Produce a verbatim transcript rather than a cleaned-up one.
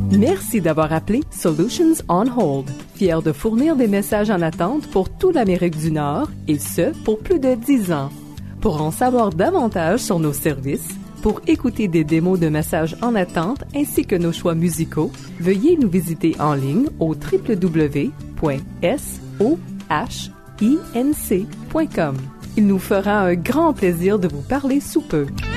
Merci d'avoir appelé Solutions on Hold, fier de fournir des messages en attente pour toute l'Amérique du Nord, et ce, pour plus de dix ans. Pour en savoir davantage sur nos services, pour écouter des démos de messages en attente ainsi que nos choix musicaux, veuillez nous visiter en ligne au w w w point sohinc point com. Il nous fera un grand plaisir de vous parler sous peu.